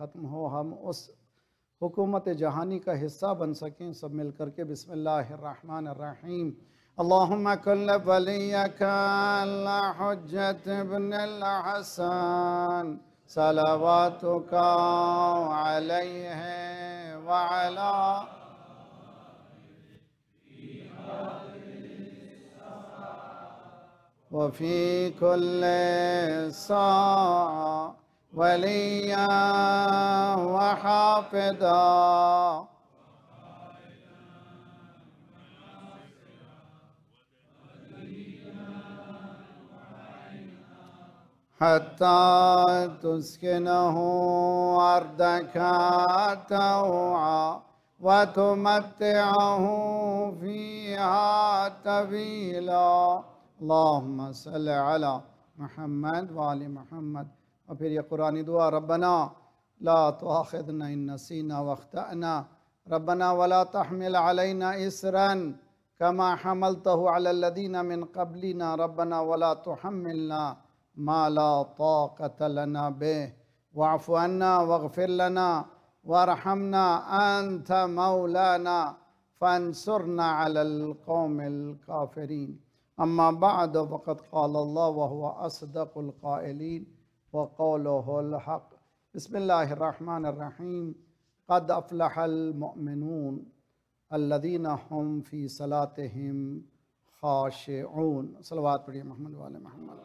ख़त्म हो, हम उस हुकूमत जहानी का हिस्सा बन सकें सब मिल कर के। बिस्मिल्लाहिर्रहमानिर्रहीम। अल्लाहुम्मा कुल्ल वलियका हुज्जत इब्नुल हसन सलावातुका अलैहि व अला व फी कुल्li साअ वलिया व हाफिदा हत्ता तुस्किनहु अर्दका तौआ व तुमत्तिअहु फीहा तवीला। अल्लाहुम्मा सल्लि अला मुहम्मद व आलि मुहम्मद। और फिर ये कुरानी दुआ, रब्बना ला तुआखिज़ना इन नसीना व अख्तअना रब्बना वला तहमिल अलैना इसरन कमा हमलतहु अलल्लज़ीना मिन क़ब्लिना रब्बना वला तुहम्मिलना मा ला ताक़त लना बिहि वअफ़ु अन्ना वग़फ़िर लना वरहमना अंत मौलाना फंसुरना अलल क़ौमिल काफ़िरीन। अम्मा बअद फ़क़द क़ाल अल्लाह व हुवा अस्दक़ुल क़ाइलीन व क़ौलुहुल हक़। बिस्मिल्लाहिर्रहमानिर्रहीम। क़द अफ़लहल मुअमिनून अल्लज़ीना हुम फ़ी सलातिहिम ख़ाशिऊन। सलवात पढ़िए मोहम्मद वाले मोहम्मद।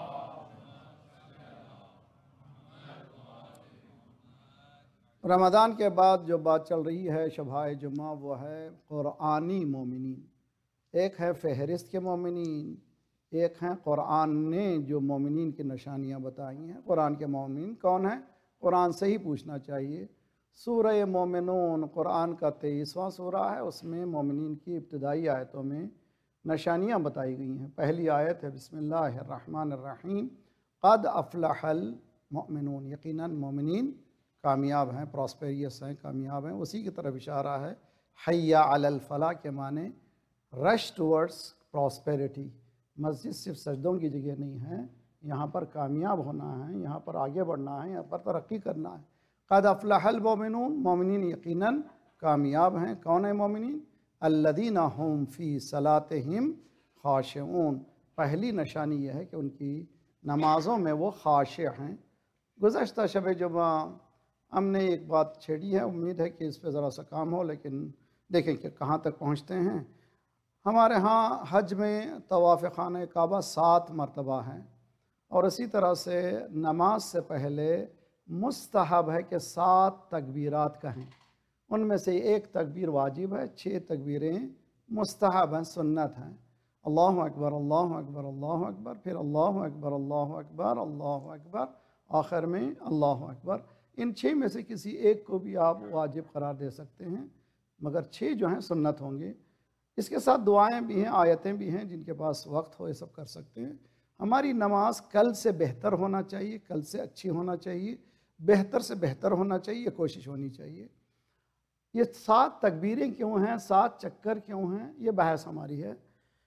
रमज़ान के बाद जो बात चल रही है शबाए जुमा, वो है क़ुरआनी मोमिनीन। एक है फ़हरिस्त के मोमिनीन, एक हैं क़ुरआन ने जो मोमिनीन की निशानियाँ बताई हैं। क़ुरआन के मोमिनीन कौन है? क़ुरआन से ही पूछना चाहिए। सूरह मोमिनून क़ुरआन का 23वां सूरा है। उसमें मोमिनीन की इब्तिदाई आयतों में निशानियाँ बताई गई हैं। पहली आयत है बिस्मिल्लाहिर्रहमानिर्रहीम। क़द अफ़लहल मुअमिनून, यकीनन मोमिनीन कामयाब हैं, प्रॉस्पेरियस हैं, कामयाब हैं। उसी की तरफ इशारा है। हय्या अलल फलाह के माने रश टुवर्ड्स प्रॉस्पेरिटी। मस्जिद सिर्फ सजदों की जगह नहीं है, यहाँ पर कामयाब होना है, यहाँ पर आगे बढ़ना है, यहाँ पर तरक्की करना है। क़द अफ़लहल मोमिनून, मोमिनीन यकीनन कामयाब हैं। कौन है मोमिनीन? अल्लज़ीना हुम फ़ी सलातिहिम ख़ाशिऊन। पहली निशानी यह है कि उनकी नमाज़ों में वो ख़ाशिअ हैं। गुज़श्ता शब जुमा हमने एक बात छेड़ी है, उम्मीद है कि इस पर ज़रा सा काम हो, लेकिन देखें कि कहाँ तक पहुँचते हैं। हमारे यहाँ हज में तवाफ़ ख़ाने काबा 7 मरतबा हैं, और इसी तरह से नमाज से पहले मुस्तहब है कि 7 तकबीरात कहें। उनमें से एक तकबीर वाजिब है, 6 तकबीरें मुस्तहब हैं, सुन्नत हैं। अल्लाहु अकबर अल्लाहु अकबर अल्लाहु अकबर, फिर अल्लाहु अकबर अल्लाहु अकबर अल्लाहु अकबर, आखिर में अल्लाहु अकबर। इन 6 में से किसी एक को भी आप वाजिब करार दे सकते हैं, मगर 6 जो हैं सुन्नत होंगे। इसके साथ दुआएं भी हैं, आयतें भी हैं, जिनके पास वक्त हो ये सब कर सकते हैं। हमारी नमाज कल से बेहतर होना चाहिए, कल से अच्छी होना चाहिए, बेहतर से बेहतर होना चाहिए, कोशिश होनी चाहिए। ये 7 तकबीरें क्यों हैं, 7 चक्कर क्यों हैं, ये बहस हमारी है।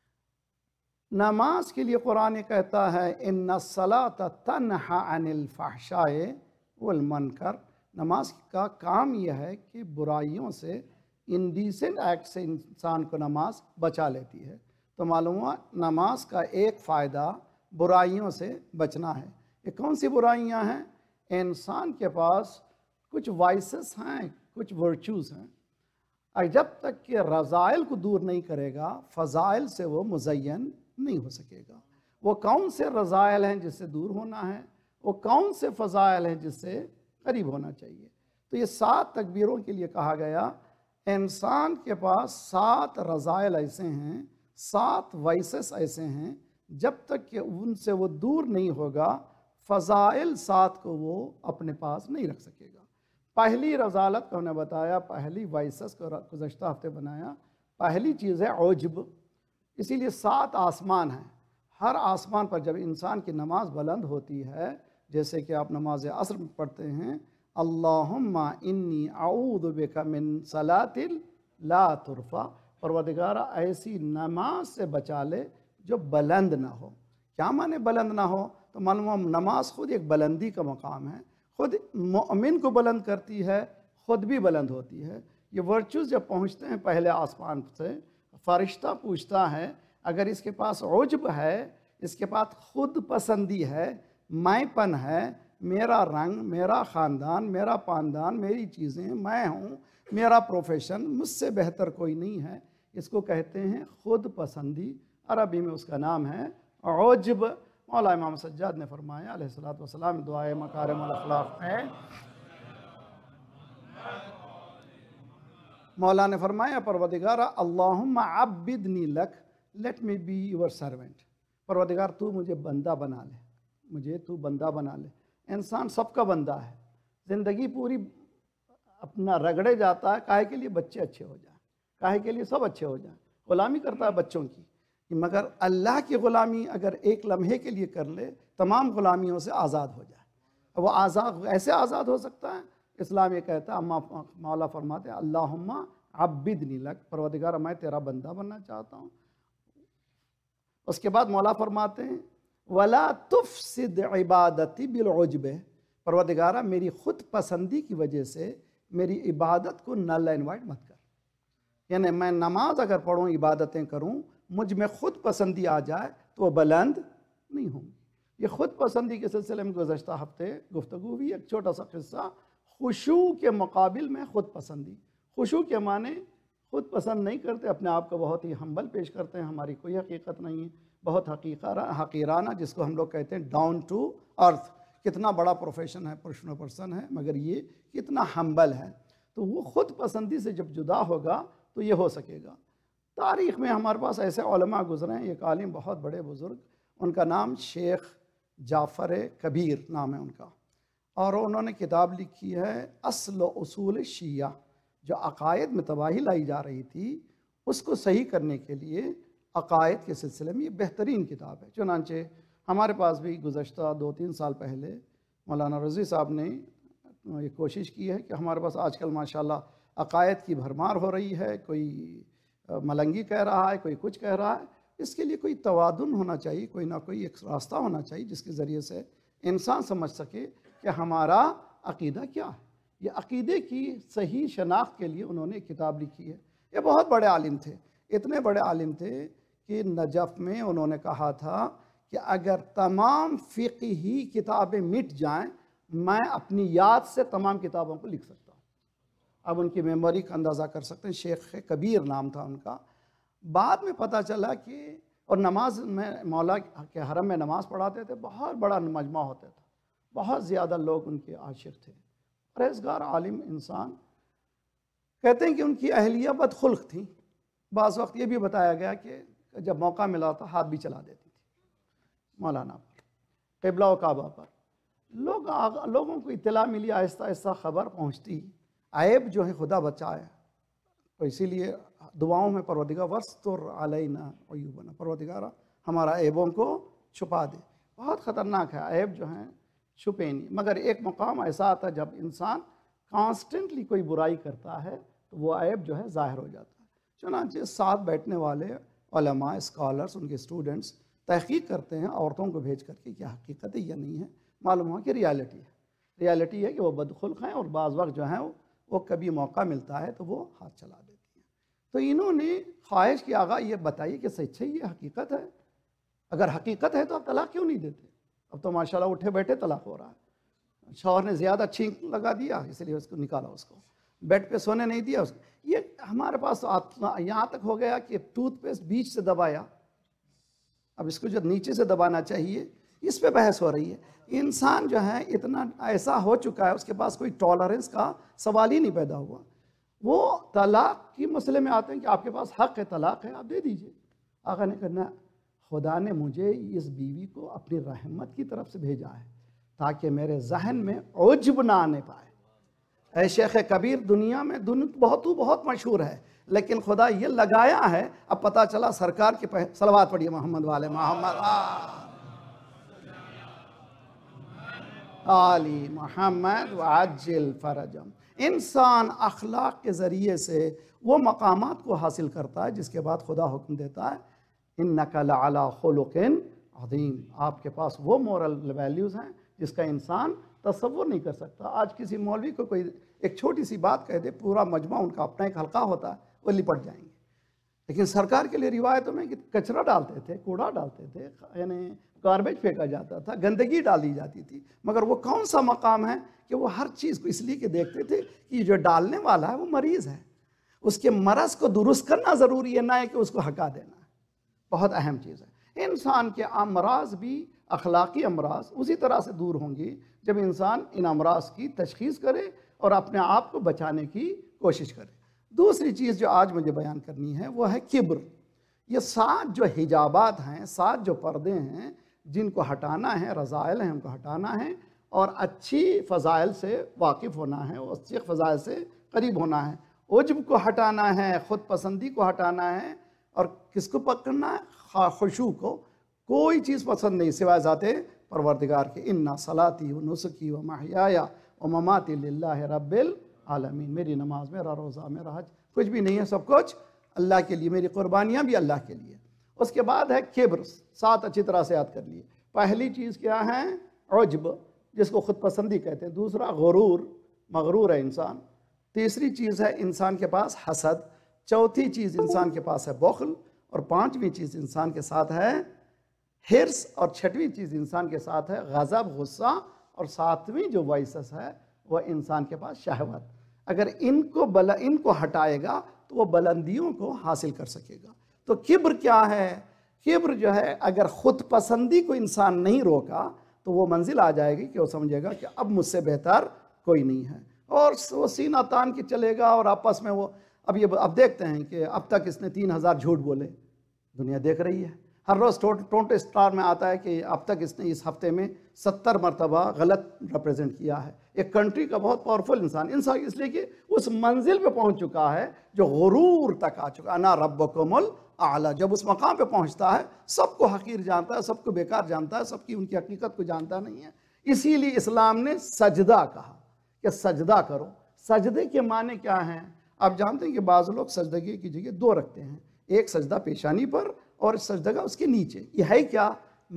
नमाज के लिए कुरान कहता है इन्नस्सलात तन्हा अनिल फ़हशाए वल मुनकर। नमाज का काम यह है कि बुराइयों से, इंडिसेंट एक्ट से इंसान को नमाज बचा लेती है। तो मालूम हुआ नमाज का एक फ़ायदा बुराइयों से बचना है। ये कौन सी बुराइयां हैं? इंसान के पास कुछ वाइसेस हैं, कुछ वर्चूज़ हैं, और जब तक कि रज़ाइल को दूर नहीं करेगा फ़ज़ाइल से वो मुज़य्यन नहीं हो सकेगा। वो कौन से रज़ाइल हैं जिससे दूर होना है, वो कौन से फ़ज़ाइल हैं जिससे करीब होना चाहिए। तो ये 7 तकबीरों के लिए कहा गया। इंसान के पास 7 रज़ाइल ऐसे हैं, 7 वाइसेस ऐसे हैं, जब तक कि उनसे वो दूर नहीं होगा फ़ज़ाइल 7 को वो अपने पास नहीं रख सकेगा। पहली रज़ालत को हमने बताया, पहली वाइसेस को गुज़श्ता हफ्ते बनाया। पहली चीज़ है औजब। इसीलिए 7 आसमान हैं। हर आसमान पर जब इंसान की नमाज बुलंद होती है, जैसे कि आप नमाज असर में पढ़ते हैं, अल्लाहुम्मा इन्नी अऊज़ु बिका मिन सलातिल ला तुरफ़ा, परवरदिगारा ऐसी नमाज से बचा ले जो बुलंद ना हो। क्या माने बुलंद ना हो? तो मालूम नमाज खुद एक बुलंदी का मकाम है, खुद मोमिन को बुलंद करती है, खुद भी बुलंद होती है। ये वर्चूज़ जब पहुँचते हैं पहले आसमान से, फरिश्ता पूछता है अगर इसके पास उज्ब है, इसके पास खुद पसंदी है, मैंपन है, मेरा रंग, मेरा ख़ानदान, मेरा पानदान, मेरी चीज़ें, मैं हूँ, मेरा प्रोफेशन, मुझसे बेहतर कोई नहीं है, इसको कहते हैं खुद पसंदी। अरबी में उसका नाम है उज्ब। मौला इमाम सज्जाद ने फरमाया अलैहिस्सलातु वस्सलाम दुआए मकारिमुल अखलाक में, मौला ने फरमाया परवदिगार अल्लाहुम्मा अब्बिदनी लक, let me be your servant. परवदिगार तू मुझे बंदा बना ले, मुझे तू बंदा बना ले। इंसान सबका बंदा है, ज़िंदगी पूरी अपना रगड़े जाता है, काहे के लिए? बच्चे अच्छे हो जाए, काहे के लिए? सब अच्छे हो जाए, ग़ुलामी करता है बच्चों की। मगर अल्लाह की ग़ुलामी अगर एक लम्हे के लिए कर ले, तमाम ग़ुलामियों से आज़ाद हो जाए। वो आज़ाद ऐसे आज़ाद हो सकता है, इस्लाम ये कहता है, मौला फरमाते हैं अल्लाहुम्मा अब्बिदनी लक, परवदिगार मैं तेरा बंदा बनना चाहता हूँ। उसके बाद मौला फरमाते हैं वला तुफ़सिद इबादती बिल उज्ब, परवदिगारा मेरी ख़ुद पसंदी की वजह से मेरी इबादत को नल एंड वाइड मत कर। यानी मैं नमाज अगर पढ़ूँ, इबादतें करूँ, मुझ में ख़ुद पसंदी आ जाए तो वो बुलंद नहीं होंगी। ये ख़ुद पसंदी के सिलसिले में गुज़श्ता हफ्ते गुफ्तगू हुई। एक छोटा सा किस्सा, खुशू के मुकाबिल में ख़ुद पसंदी। खुशू के माने ख़ुद पसंद नहीं करते, अपने आप को बहुत ही हम्बल पेश करते हैं, हमारी कोई हकीकत नहीं है, बहुत हकीराना, जिसको हम लोग कहते हैं डाउन टू अर्थ। कितना बड़ा प्रोफेशन है, प्रोफेशनल पर्सन है, मगर ये कितना हम्बल है। तो वो ख़ुद पसंदी से जब जुदा होगा तो ये हो सकेगा। तारीख़ में हमारे पास ऐसे उलमा गुज़रे हैं, एक आलिम बहुत बड़े बुज़ुर्ग, उनका नाम शेख जाफ़र कबीर नाम है उनका, और उन्होंने किताब लिखी है असल उसूल शिया। जो अक़ायद में तबाही लाई जा रही थी उसको सही करने के लिए अक़ायद के सिलसिले में ये बेहतरीन किताब है। चुनांचे हमारे पास भी गुज़श्ता 2-3 साल पहले मौलाना रज़ी साहब ने ये कोशिश की है कि हमारे पास आजकल माशाल्लाह अक़ायद की भरमार हो रही है, कोई मलंगी कह रहा है, कोई कुछ कह रहा है। इसके लिए कोई तवादुन होना चाहिए, कोई ना कोई एक रास्ता होना चाहिए जिसके ज़रिए से इंसान समझ सके कि हमारा अक़ीदा क्या है। ये अक़ीदे की सही शनाख्त के लिए उन्होंने एक किताब लिखी है। ये बहुत बड़े आलिम थे, इतने बड़े आलिम थे कि नजफ़ में उन्होंने कहा था कि अगर तमाम फ़िक़ही किताबें मिट जाएं, मैं अपनी याद से तमाम किताबों को लिख सकता हूँ। अब उनकी मेमोरी का अंदाज़ा कर सकते हैं। शेख कबीर नाम था उनका। बाद में पता चला कि और नमाज में मौला के हरम में नमाज़ पढ़ाते थे, बहुत बड़ा मजमा होता था, बहुत ज़्यादा लोग उनके आशिक़ थे, परहेज़गार आलिम इंसान। कहते हैं कि उनकी अहलिया बदखुल्क थी। बाज़ वक्त ये भी बताया गया कि जब मौका मिला था हाथ भी चला देती थी मौलाना पर, क़िबला व काबा पर। लोगों को इत्तला मिली, आहिस्ता आहिस्ता ख़बर पहुँचती। ऐब जो है खुदा बचाए, तो इसीलिए दुआओं में परवदिगार वस्तुर अलैना अय्यूबना, परवदिगारा हमारा ऐबों को छुपा दे। बहुत ख़तरनाक है, ऐब जो हैं छुपे नहीं। मगर एक मुकाम ऐसा आता है जब इंसान कॉन्स्टेंटली कोई बुराई करता है तो वो ऐब जो है ज़ाहिर हो जाता है। चुनांचे साथ बैठने वाले उलमा, स्कॉलर्स, उनके स्टूडेंट्स तहक़ीक़ करते हैं औरतों को भेज करके क्या हकीकत है या नहीं है। मालूम हुआ कि रियलिटी है। रियलिटी है कि वो बदखुल्क हैं और बाज़ वक्त जो है वो कभी मौका मिलता है तो वो हाथ चला देती हैं। तो इन्होंने ख्वाहिश की आगा ये बताइए कि सच्चे ये हकीकत है, अगर हकीकत है तो आप तलाक़ क्यों नहीं देते? अब तो माशाल्लाह उठे बैठे तलाक़ हो रहा है। शौहर ने ज़्यादा छींक लगा दिया इसलिए उसको निकाला, उसको बेड पे सोने नहीं दिया उसको। ये हमारे पास यहाँ तक हो गया कि टूथपेस्ट बीच से दबाया, अब इसको जो नीचे से दबाना चाहिए इस पे बहस हो रही है। इंसान जो है इतना ऐसा हो चुका है, उसके पास कोई टॉलरेंस का सवाल ही नहीं पैदा हुआ। वो तलाक़ के मसले में आते हैं कि आपके पास हक़ है, तलाक़ है, आप दे दीजिए। आका ने कहना खुदा ने मुझे इस बीवी को अपनी रहमत की तरफ से भेजा है ताकि मेरे जहन में उज्ब ना आने पाए। ऐ शेख कबीर दुनिया में बहुत मशहूर है, लेकिन खुदा ये लगाया है। अब पता चला सरकार के सलवात पढ़िए मोहम्मद वाले मोहम्मद आली मोहम्मद वाजिल फरजम। इंसान अखलाक के ज़रिए से वो मकामात को हासिल करता है जिसके बाद खुदा हुक्म देता है इन्नका लअला खुलुकिन अज़ीम, आपके पास वो मोरल वैल्यूज़ हैं जिसका इंसान तसव्वुर नहीं कर सकता। आज किसी मौलवी को कोई एक छोटी सी बात कह दे, पूरा मजमा उनका अपना एक हल्का होता है, वो लिपट जाएंगे। लेकिन सरकार के लिए रिवायतों में कि कचरा डालते थे, कूड़ा डालते थे, यानी गार्बेज फेंका जाता था, गंदगी डाली जाती थी, मगर वो कौन सा मकाम है कि वो हर चीज़ को इसलिए कि देखते थे कि जो डालने वाला है वो मरीज़ है, उसके मरज़ को दुरुस्त करना ज़रूरी है, ना है कि उसको हटा देना। बहुत अहम चीज़ है। इंसान के अमराज भी अखलाकी अमराज उसी तरह से दूर होंगी जब इंसान इन अमराज की तशखीस करे और अपने आप को बचाने की कोशिश करे। दूसरी चीज़ जो आज मुझे बयान करनी है वो है किब्र। ये 7 जो हिजाबात हैं, 7 जो पर्दे हैं जिनको हटाना है, रज़ाइल हैं उनको हटाना है और अच्छी फ़ज़ाइल से वाकिफ़ होना है और अच्छी फ़ज़ाइल से करीब होना है। उज्ब को हटाना है, ख़ुद पसंदी को हटाना है और किसको पकड़ना है? खुशू को। कोई चीज़ पसंद नहीं सिवाय ज़ाते परवरदिगार के। इन्ना सलाती व नुसकी व महयाया व ममाती लिल्लाहि रब्बिल आलमीन। मेरी नमाज, मेरा रोज़ा, मेरा हज कुछ भी नहीं है, सब कुछ अल्लाह के लिए, मेरी कुर्बानियाँ भी अल्लाह के लिए। उसके बाद है किब्र। 7 अच्छी तरह से याद कर लिए। पहली चीज़ क्या है? उज्ब, जिसको ख़ुद पसंदी कहते हैं। दूसरा गुरूर, मगरूर है इंसान। तीसरी चीज़ है इंसान के पास हसद। चौथी चीज़ इंसान के पास है बुख़्ल। और 5वीं चीज़ इंसान के साथ है हिर्स। और 6वीं चीज़ इंसान के साथ है गज़ब, गुस्सा। और 7वीं जो वाइसस है वह इंसान के पास शहवत। अगर इनको हटाएगा तो वो बुलंदियों को हासिल कर सकेगा। तो किब्र क्या है? किब्र जो है, अगर ख़ुद पसंदी को इंसान नहीं रोका तो वो मंजिल आ जाएगी कि वो समझेगा कि अब मुझसे बेहतर कोई नहीं है और वो सीना तान के चलेगा। और आपस में वो अब देखते हैं कि अब तक इसने 3000 झूठ बोले, दुनिया देख रही है। हर रोज़ टोंटो स्टार में आता है कि अब तक इसने इस हफ्ते में 70 मरतबा गलत रिप्रेजेंट किया है। एक कंट्री का बहुत पावरफुल इंसान इसलिए कि उस मंजिल पे पहुंच चुका है जो गुरूर तक आ चुका। अना रब्बुकुमुल आला। जब उस मकाम पे पहुंचता है सबको हकीर जानता है, सबको बेकार जानता है, सबकी उनकी हकीकत को जानता नहीं है। इसीलिए इस्लाम ने सजदा कहा कि सजदा करो। सजदे के माने क्या हैं? आप जानते हैं कि बाज़ लोग सजदगी की जगह 2 रखते हैं, एक सजदा पेशानी पर और सजदगा उसके नीचे। यह है क्या?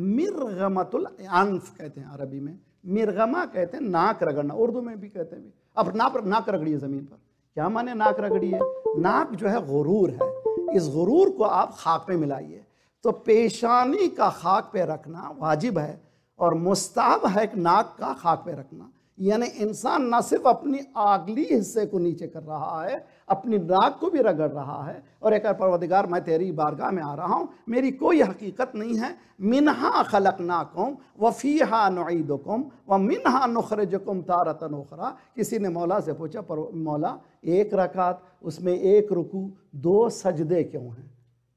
मिरगमतुल अनफ कहते हैं अरबी में। मिरगमा कहते हैं नाक रगड़ना, उर्दू में भी कहते हैं। अब नाक रगड़ी है ज़मीन पर। क्या माने नाक रगड़ी है? नाक जो है गुरूर है। इस गुरूर को आप खाक पे मिलाइए। तो पेशानी का खाक पे रखना वाजिब है और मुस्ताहब है नाक का खाक पे रखना। यानी इंसान न सिर्फ अपनी आगली हिस्से को नीचे कर रहा है, अपनी नाक को भी रगड़ रहा है और एक परवरदिगार मैं तेरी बारगाह में आ रहा हूँ, मेरी कोई हकीकत नहीं है। मिन्हा खलकनाकुम व फीहा नुईदुकुम व मिन्हा नुखरिजुकुम तारतन उखरा। किसी ने मौला से पूछा, पर मौला 1 रकात, उसमें 1 रुकू, 2 सजदे क्यों हैं?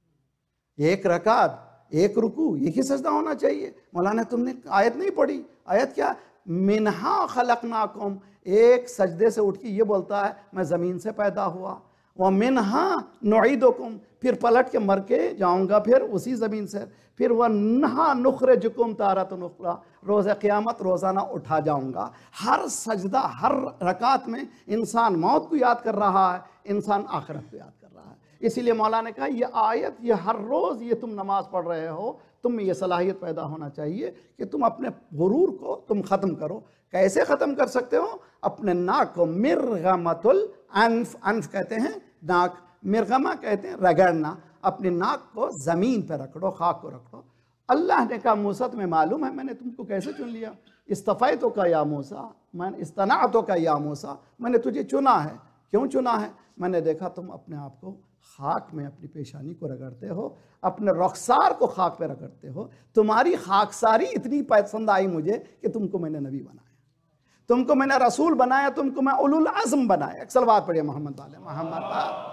1 रकात 1 रुकू, एक ही सजदा होना चाहिए। मौलाना तुमने आयत नहीं पढ़ी। आयत क्या? मिन्हा खलकनाकुम। 1 सजदे से उठ के ये बोलता है मैं ज़मीन से पैदा हुआ। वह मिन्हा नुईदुकुम, फिर पलट के मर के जाऊँगा फिर उसी ज़मीन से। फिर वह नहा नुखरिजुकुम तारतन उखरा, रोज़ क़यामत रोज़ाना उठा जाऊँगा। हर सजदा, हर रकात में इंसान मौत को याद कर रहा है, इंसान आखिरत को याद कर रहा है। इसीलिए मौला ने कहा ये आयत, ये हर रोज़ ये तुम नमाज पढ़ रहे हो, तुम में ये सलाहियत पैदा होना चाहिए कि तुम अपने गुरूर को तुम ख़त्म करो। कैसे ख़त्म कर सकते हो? अपने नाक को मिरगमतुल अनफ, अनफ कहते हैं नाक, मिरगमा कहते हैं रगड़ना। अपने नाक को ज़मीन पर रखो, खाक को रखो। अल्लाह ने कहा मूसा तुम्हें मालूम है मैंने तुमको कैसे चुन लिया? इस्तफ़ैतो का या मूसा, मैं इस्तनाअतो का या मूसा, मैंने तुझे चुना है। क्यों चुना है? मैंने देखा तुम अपने आप को खाक में अपनी पेशानी को रगड़ते हो, अपने रुखसार को खाक पे रगड़ते हो। तुम्हारी खाकसारी इतनी पसंद आई मुझे कि तुमको मैंने नबी बनाया, तुमको मैंने रसूल बनाया, तुमको मैं उलुल अज़्म बनाया। एक सलवात पढ़िए मोहम्मद वाले मोहम्मद।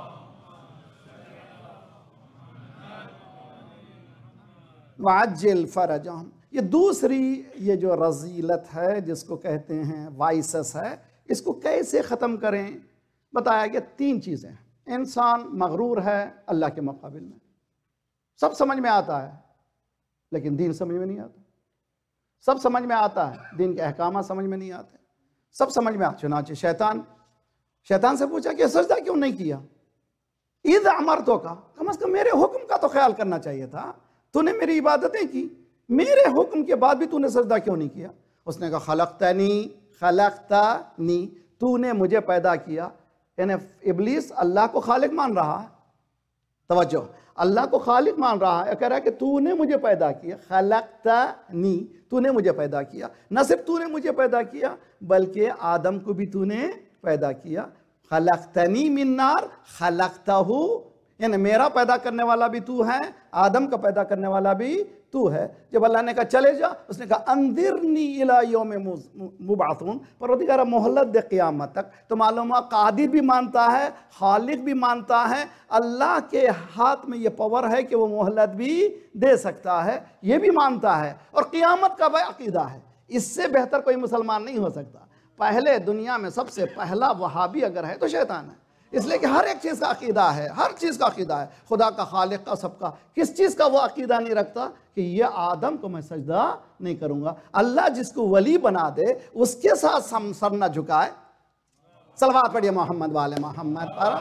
वाजिल फरजहम। ये दूसरी ये जो रजीलत है जिसको कहते हैं वाइसस है, इसको कैसे ख़त्म करें? बताया गया 3 चीज़ें। इंसान मगरूर है अल्लाह के मुकाबिल में, सब समझ में आता है लेकिन दीन समझ में नहीं आता। सब समझ में आता है, दीन के अहकाम समझ में नहीं आते। सब समझ में आता। चुनाचे शैतान से पूछा कि सजदा क्यों नहीं किया? ईद अमरतो का, कम से कम मेरे हुक्म का तो ख्याल करना चाहिए था। तूने मेरी इबादतें की, मेरे हुक्म के बाद भी तूने सजदा क्यों नहीं किया? उसने कहा खलक़तनी खलक़तनी, तूने मुझे पैदा किया। यानी इब्लीस अल्लाह को खालिक मान रहा है, तवज्जो, अल्लाह को खालिक मान रहा है, कह रहा है कि तूने मुझे पैदा किया, खलक़तनी, तूने मुझे पैदा किया। न सिर्फ तूने मुझे पैदा किया बल्कि आदम को भी तूने पैदा किया। खलक़तनी मिन नार खलक़तहू, यानी मेरा पैदा करने वाला भी तू है, आदम का पैदा करने वाला भी तू है। जब अल्लाह ने कहा चले जा, उसने कहा अंदिरनी इला यौम मुबअसून, परवरदिगार मोहल्लत दे क़यामत तक। तो मालूम है कादिर भी मानता है, खालिक भी मानता है, अल्लाह के हाथ में ये पावर है कि वो मोहल्लत भी दे सकता है, ये भी मानता है और क़यामत का वह अकीदा है। इससे बेहतर कोई मुसलमान नहीं हो सकता। पहले दुनिया में सबसे पहला वहाबी अगर है तो शैतान है, इसलिए कि हर एक चीज़ का अकीदा है, हर चीज़ का अकीदा है, खुदा का, खालिक का, सबका। किस चीज़ का वो अकीदा नहीं रखता कि ये आदम को मैं सजदा नहीं करूँगा। अल्लाह जिसको वली बना दे उसके साथ हम सर न झुकाए। सलवात पढ़िए मोहम्मद वाले मोहम्मद पर।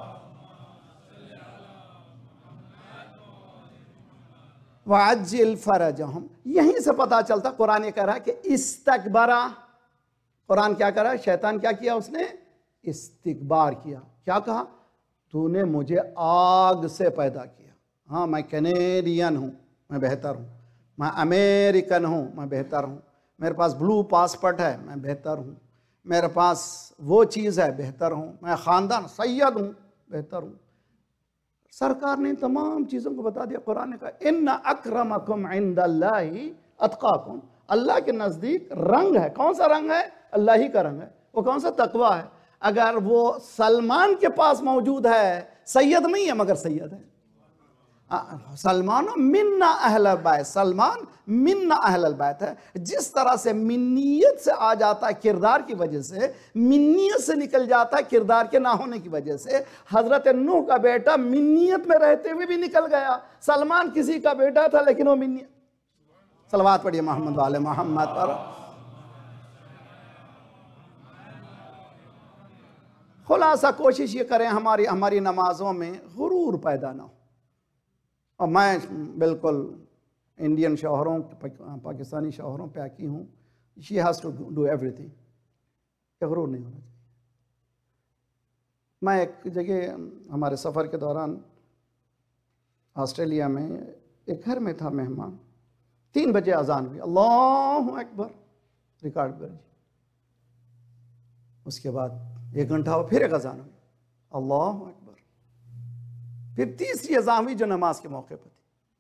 वअज्जिल फरजहुम, यहीं से पता चलता, कुरान ये कह रहा है कि इस्तकबरा, कुरान क्या कर रहा है, शैतान क्या किया, उसने इस्तिकबार किया। क्या कहा, तूने मुझे आग से पैदा किया। हाँ, मैं कैनेडियन हूँ, मैं बेहतर हूँ, मैं अमेरिकन हूँ, मैं बेहतर हूँ, मेरे पास ब्लू पासपोर्ट है, मैं बेहतर हूँ, मेरे पास वो चीज़ है, बेहतर हूँ, मैं ख़ानदान सैयद हूँ, बेहतर हूँ। सरकार ने तमाम चीज़ों को बता दिया। कुरान ने कहा इन्ना अक्रमकुम इंदल्लाहि अत्काकुम, अल्लाह के नज़दीक रंग है। कौन सा रंग है? अल्लाह ही का रंग है। वो कौन सा? तकवा है। अगर वो सलमान के पास मौजूद है, सैयद नहीं है मगर सैयद है। सलमान मिन्ना अहल बैत, सलमान मिन्ना अहल बैत है। जिस तरह से मिन्नियत से आ जाता है किरदार की वजह से, मिन्नियत से निकल जाता है किरदार के ना होने की वजह से। हजरत नूह का बेटा मिन्नियत में रहते हुए भी निकल गया। सलमान किसी का बेटा था लेकिन वो मिन्नियत। सलवात पढ़िए मोहम्मद वाले मोहम्मद पर। खुलासा कोशिश ये करें हमारी नमाजों में गुरूर पैदा ना हो। और मैं बिल्कुल इंडियन शौहरों, पाकिस्तानी शौहरों पे आकी हूँ, she has to do everything, गुरूर नहीं होना चाहिए। मैं एक जगह हमारे सफ़र के दौरान ऑस्ट्रेलिया में एक घर में था मेहमान, 3 बजे अजान हुई, अल्लाहु अकबर, रिकॉर्ड कर। उसके बाद 1 घंटा हुआ, फिर एक अजान हुई, अल्लाहु अकबर। फिर तीसरी अजान हुई जो नमाज के मौके पर थी।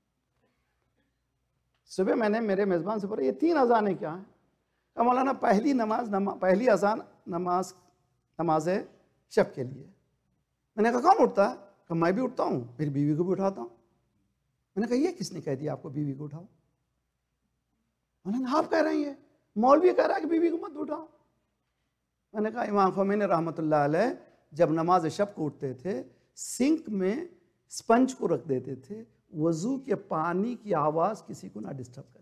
सुबह मैंने मेरे मेज़बान से पूछा ये 3 अजानें क्या हैं? कहा मौलाना पहली अजान नमाज शब के लिए। मैंने कहा कौन उठता है? कहा मैं भी उठता हूँ, मेरी बीवी को भी उठाता हूँ। मैंने कहा ये किसने कह दिया आपको बीवी को उठाओ? मौलाना आप कह रही हैं, मौलवी कह रहा है कि बीवी को मत उठाओ। मैंने कहा इमाम ख़ुमैनी रहमतुल्लाह अलैह जब नमाज शब को उठते थे, सिंक में स्पंज को रख देते थे, वज़ू के पानी की आवाज़ किसी को ना डिस्टर्ब करे।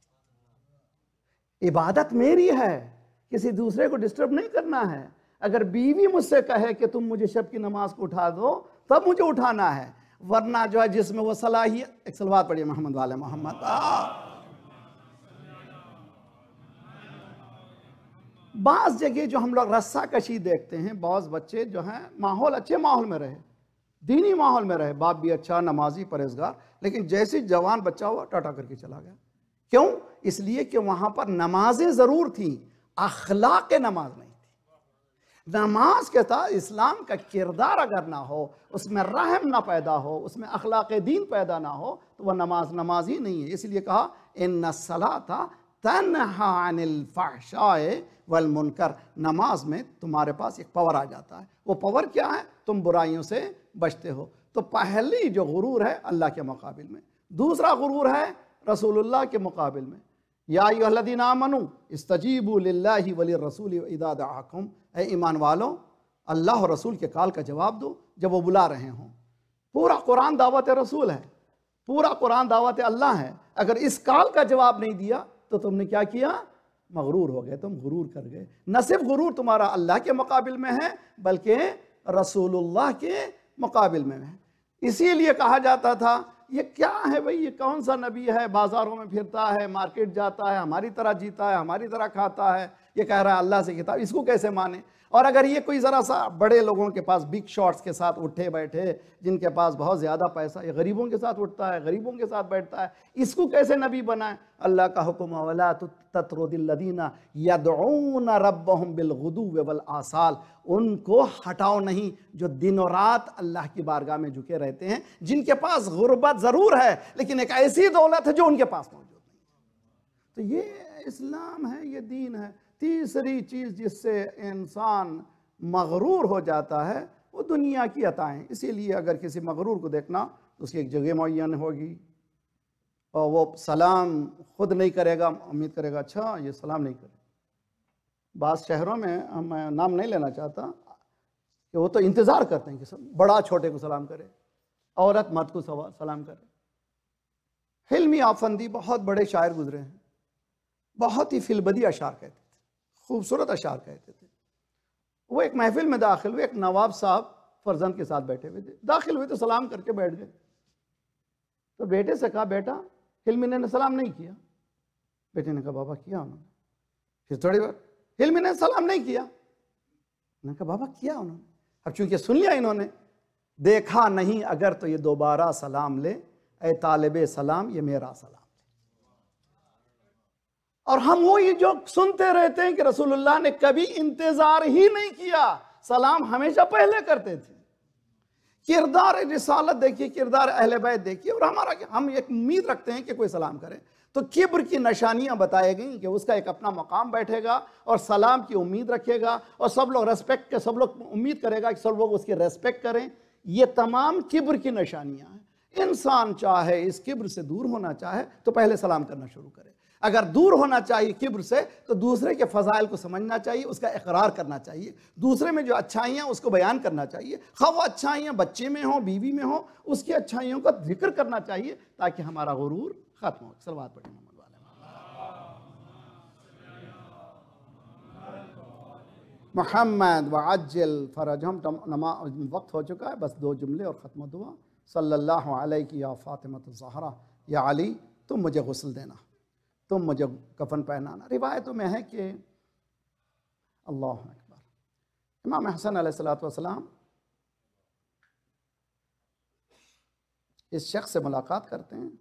इबादत मेरी है, किसी दूसरे को डिस्टर्ब नहीं करना है। अगर बीवी मुझसे कहे कि तुम मुझे शब की नमाज को उठा दो, तब मुझे उठाना है, वरना जो है जिसमें वो सलाहियत। एक सलवात पढ़िए मोहम्मद वाले मोहम्मद। बाज़ जगह जो हम लोग रस्सा कशी देखते हैं, बाज़ बच्चे जो हैं माहौल अच्छे माहौल में रहे, दीनी माहौल में रहे, बाप भी अच्छा, नमाजी, परहेजगार, लेकिन जैसे जवान बच्चा हुआ टाटा करके चला गया। क्यों? इसलिए कि वहाँ पर नमाजें ज़रूर थी, अखलाक नमाज नहीं थी। नमाज के साथ इस्लाम का किरदार अगर ना हो, उसमें रहम ना पैदा हो, उसमें अखलाक दीन पैदा ना हो, तो वह नमाज ही नहीं है। इसलिए कहा इन्ना सलाता तन्हा अनिल फहशाए वल मुनकर। नमाज में तुम्हारे पास एक पावर आ जाता है। वो पावर क्या है? तुम बुराइयों से बचते हो। तो पहली जो गुरूर है अल्लाह के मुकाबिल में, दूसरा गुरूर है रसूलुल्लाह के मुकाबिल में। या अय्युहल्लज़ीना आमनू इस्तजीबू लिल्लाहि वलिर्रसूलि इज़ा दआकुम, ऐ ईमान वालों अल्लाह और रसूल के कॉल का जवाब दो जब वो बुला रहे हों। पूरा कुरान दावत रसूल है, पूरा कुरान दावत अल्लाह है। अगर इस कॉल का जवाब नहीं दिया तो तुमने क्या किया? मगरूर हो गए, तुम गुरूर कर गए। न सिर्फ गुरूर तुम्हारा अल्लाह के मुकाबिल में है बल्कि रसूलुल्लाह के मुकाबिल में है। इसीलिए कहा जाता था ये क्या है भाई, ये कौन सा नबी है, बाज़ारों में फिरता है, मार्केट जाता है, हमारी तरह जीता है, हमारी तरह खाता है, ये कह रहा है अल्लाह से किताब, इसको कैसे माने? और अगर ये कोई ज़रा सा बड़े लोगों के पास बिग शॉट्स के साथ उठे बैठे, जिनके पास बहुत ज़्यादा पैसा, ये गरीबों के साथ उठता है, गरीबों के साथ बैठता है, इसको कैसे नबी बनाए? अल्लाह का हुक्म वला तत्रुदिल्लज़ीना यदऊना रब्बहुम बिलगुदुव्वि वल आसाल, उनको हटाओ नहीं जो दिन और रात अल्लाह की बारगाह में झुके रहते हैं, जिनके पास गुर्बत ज़रूर है लेकिन एक ऐसी दौलत है जो उनके पास मौजूद नहीं। तो ये इस्लाम है, ये दीन है। तीसरी चीज़ जिससे इंसान मगरूर हो जाता है वो दुनिया की अताएँ। इसीलिए अगर किसी मगरूर को देखना तो उसकी एक जगह मुअय्यन होगी और वो सलाम खुद नहीं करेगा, उम्मीद करेगा अच्छा ये सलाम नहीं करे। बाद शहरों में, मैं नाम नहीं लेना चाहता, कि वो तो इंतज़ार करते हैं कि सब बड़ा छोटे को सलाम करे, औरत मर्द को सलाम करे। हिल्मी आफंदी बहुत बड़े शायर गुजरे हैं, बहुत ही फिलबदी अशार कहते थे, खूबसूरत अशार कहते थे। वो एक महफिल में दाखिल हुए, एक नवाब साहब फर्जंद के साथ बैठे हुए थे, दाखिल हुए तो सलाम करके बैठ गए। तो बेटे से कहा बेटा, हिल्मी ने सलाम नहीं किया। बेटे ने कहा बाबा किया उन्होंने। फिर थोड़ी बार हिल्मी ने सलाम नहीं किया। मैंने कहा बाबा किया उन्होंने। अब चूंकि सुन लिया इन्होंने, देखा नहीं अगर तो ये दोबारा सलाम ले, ऐ तालिबे सलाम ये मेरा सलाम। और हम वो ये जो सुनते रहते हैं कि रसूलुल्लाह ने कभी इंतजार ही नहीं किया, सलाम हमेशा पहले करते थे। किरदार रिसालत देखिए, किरदार अहले बैत देखिए, और हम एक उम्मीद रखते हैं कि कोई सलाम करे तो किब्र की निशानियां बताई गई कि उसका एक अपना मकाम बैठेगा और सलाम की उम्मीद रखेगा और सब लोग रेस्पेक्ट के, सब लोग उम्मीद करेगा कि सब लोग उसकी रेस्पेक्ट करें। ये तमाम किब्र की निशानियां हैं। इंसान चाहे इस किब्र से दूर होना चाहे तो पहले सलाम करना शुरू करे। अगर दूर होना चाहिए किब्र से तो दूसरे के फ़ज़ाइल को समझना चाहिए, उसका इकरार करना चाहिए, दूसरे में जो अच्छाइयाँ उसको बयान करना चाहिए, खा वो अच्छाइयाँ बच्चे में हो, बीवी में हो, उसकी अच्छाइयों का जिक्र करना चाहिए ताकि हमारा गुरूर ख़त्म हो। सलवात पढ़ें मोहम्मद वाले मोहम्मद व अज्जल फरजहम। वक्त हो चुका है, बस 2 जुमले और ख़त्म दुआ। सल्लल्लाहु अलैहि या फ़ातिमत ज़हरा, या अली तुम मुझे गुस्ल देना, तुम मुझे कफन पहनाना। रिवायतों में है कि अल्लाह अकबर, इमाम हसन अलैहिस्सलातु वस्सलाम इस शख्स से मुलाकात करते हैं,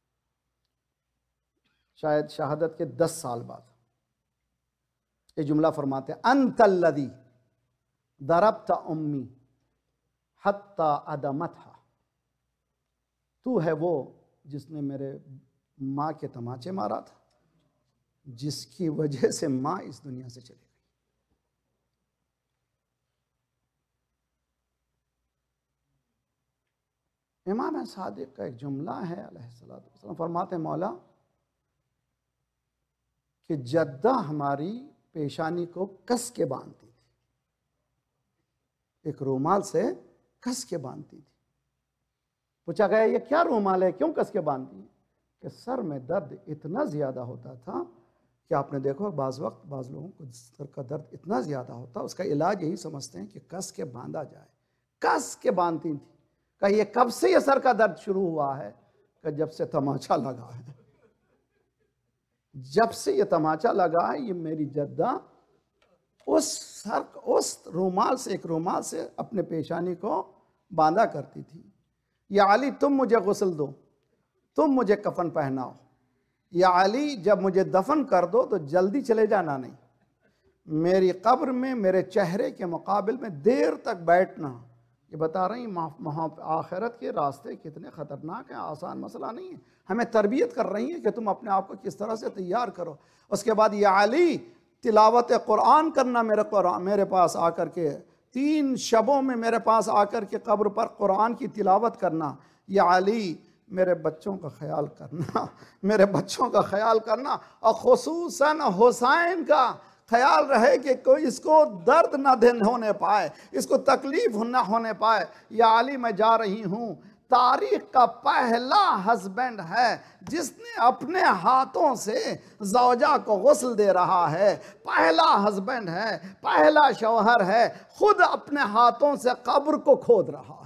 शायद शहादत के 10 साल बाद। ये जुमला फरमाते हैं, अंतल्लदी दरबता उम्मी हत्ता अदमतहा, तू है वो जिसने मेरे माँ के तमाचे मारा था, जिसकी वजह से माँ इस दुनिया से चली गई। इमाम सादिक का एक जुमला है अलैहिस्सलाम, फरमाते हैं मौला कि जद्दा हमारी पेशानी को कस के बांधती थी, एक रूमाल से कस के बांधती थी। पूछा गया ये क्या रूमाल है, क्यों कस के बांधती है? कि सर में दर्द इतना ज़्यादा होता था कि आपने देखो बाज़ वक्त बाज़ लोगों को सर का दर्द इतना ज़्यादा होता, उसका इलाज यही समझते हैं कि कस के बांधा जाए। कस के बांधती थी। कहा ये कब से ये सर का दर्द शुरू हुआ है? कि जब से तमाचा लगा है, जब से ये तमाचा लगा है ये मेरी जद्दा उस रूमाल से, एक रूमाल से अपने पेशानी को बांधा करती थी। या अली तुम मुझे गुस्ल दो, तुम मुझे कफन पहनाओ। या अली जब मुझे दफन कर दो तो जल्दी चले जाना नहीं, मेरी कब्र में मेरे चेहरे के मुकाबिल में देर तक बैठना। ये बता रही आखिरत के रास्ते कितने ख़तरनाक हैं, आसान मसला नहीं है। हमें तरबियत कर रही हैं कि तुम अपने आप को किस तरह से तैयार करो। उसके बाद या अली तिलावत कुरान करना, मेरे पास आकर के 3 शबों में मेरे पास आकर के कब्र पर कुरान की तिलावत करना। या अली मेरे बच्चों का ख्याल करना, मेरे बच्चों का ख्याल करना, और खुसूसन हुसैन का ख्याल रहे कि कोई इसको दर्द न होने पाए, इसको तकलीफ न होने पाए। या अली मैं जा रही हूँ, तारीख का पहला हस्बैंड है जिसने अपने हाथों से ज़ौजा को गुस्ल दे रहा है, पहला हस्बैंड है, पहला शौहर है, खुद अपने हाथों से कब्र को खोद रहा है।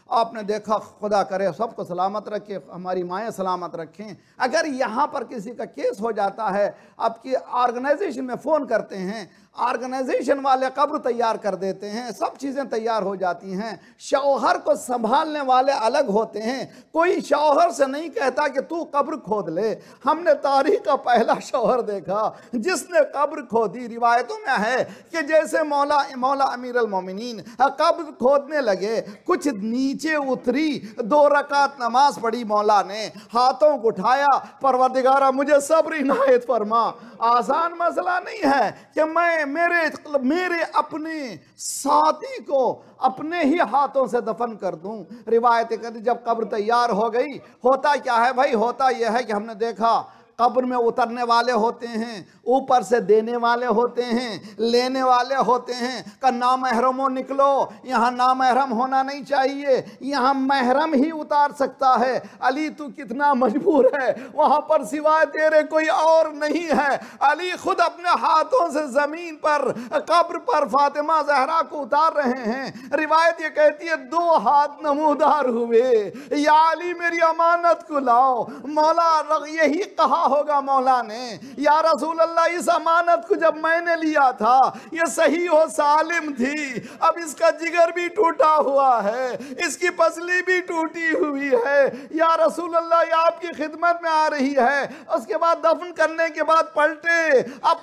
आपने देखा, खुदा करे सबको सलामत रखे, हमारी माएँ सलामत रखें, अगर यहाँ पर किसी का केस हो जाता है, आपकी ऑर्गेनाइजेशन में फ़ोन करते हैं, ऑर्गेनाइजेशन वाले कब्र तैयार कर देते हैं, सब चीज़ें तैयार हो जाती हैं, शौहर को संभालने वाले अलग होते हैं, कोई शौहर से नहीं कहता कि तू कब्र खोद ले। हमने तारीख का पहला शौहर देखा जिसने कब्र खोदी। रिवायतों में है कि जैसे मौला अमीर अल मोमिनीन कब्र खोदने लगे, कुछ नीचे उतरी, 2 रकात नमाज पढ़ी, मौला ने हाथों को उठाया, परवरदिगारा मुझे सब्र इनायत फरमा। आसान मसला नहीं है कि मैं मेरे अपने साथी को अपने ही हाथों से दफन कर दूं। रिवायत कहती जब कब्र तैयार हो गई, होता क्या है भाई, होता यह है कि हमने देखा कब्र में उतरने वाले होते हैं, ऊपर से देने वाले होते हैं, लेने वाले होते हैं। का नामहरमों निकलो, यहाँ नामहरम होना नहीं चाहिए, यहाँ महरम ही उतार सकता है। अली तू कितना मजबूर है, वहाँ पर सिवाय तेरे कोई और नहीं है। अली खुद अपने हाथों से ज़मीन पर कब्र पर फातिमा ज़हरा को उतार रहे हैं। रिवायत ये कहती है 2 हाथ नमूदार हुए, या अली मेरी अमानत को लाओ। मौला यही कहा होगा मौला ने, या रसूल अल्लाह इस अमानत को जब मैंने लिया था ये सही हो सालिम थी, अब इसका जिगर भी टूटा हुआ है, इसकी पसली भी टूटी हुई है, या रसूल अल्लाह ये आपकी खिदमत में आ रही है। उसके बाद दफन करने के बाद पलटे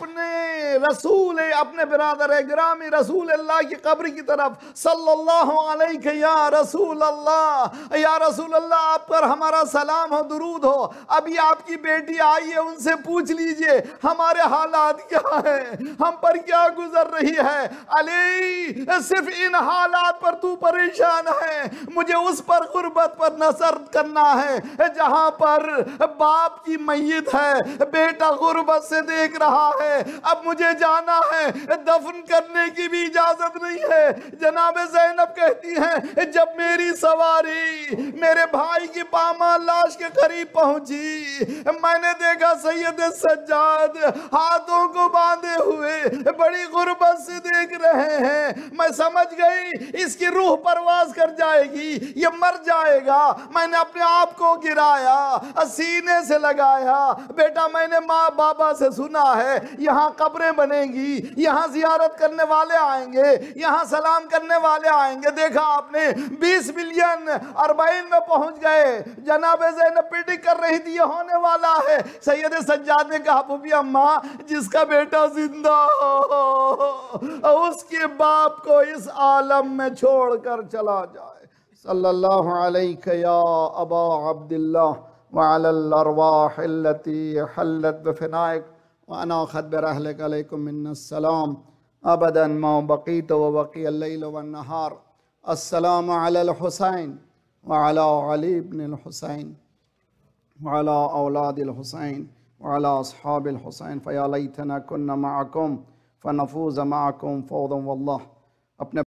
अपने बिरादर गिरामी रसूल अल्लाह की कब्र की तरफ, सल्लल्लाहु अलैहि या रसूल अल्लाह, या रसूल अल्लाह आप पर हमारा सलाम हो, दुरूद हो। अभी आपकी बेटी आइए, उनसे पूछ लीजिए हमारे हालात क्या है, हम पर क्या गुजर रही है। अली सिर्फ इन हालात पर तू परेशान है, मुझे उस पर गुर्बत पर नजर करना है जहां पर बाप की मैयत है, बेटा गुर्बत से देख रहा है, अब मुझे जाना है, दफन करने की भी इजाजत नहीं है। जनाब ज़ैनब कहती हैं जब मेरी सवारी मेरे भाई की पामाल लाश के करीब पहुंची, मैंने देखा सैयद सज्जाद हाथों को बांधे हुए बड़ी गुर्बत से देख रहे हैं। मैं समझ गई इसकी रूह परवाज कर जाएगी, ये मर जाएगा। मैंने अपने आप को गिराया, सीने से लगाया, बेटा मैंने माँ बाबा से सुना है यहाँ कब्रें बनेगी, यहाँ जियारत करने वाले आएंगे, यहाँ सलाम करने वाले आएंगे। देखा आपने 20 बिलियन अरबाइन में पहुंच गए। जनाब ज़ैनब प्रेडिक्ट कर रही थी ये होने वाला है। सैयद सज्जाद ने कहा फूफी अम्मा जिसका बेटा जिंदा हो उसके बाप को इस आलम में छोड़कर चला जाए। सल्लल्लाहु अलैहि या अबा अब्दुल्लाह व अलल अरवाह अल्लती हल्लत बफनाइक व अना खद्बर अहलक अलैकुम मिन्नस्सलाम अबदन मा बकीत व बकी अल-लैल व अन्नहार। अस्सलामु अलल हुसैन व अला अली इब्न अल हुसैन व अला औलादिल हुसैन व अला अस्हाबिल हुसैन फ़या लैतना कुन्ना मअकुम फ़नफ़ूज़ मअकुम फ़ौज़न वल्लाह। अपने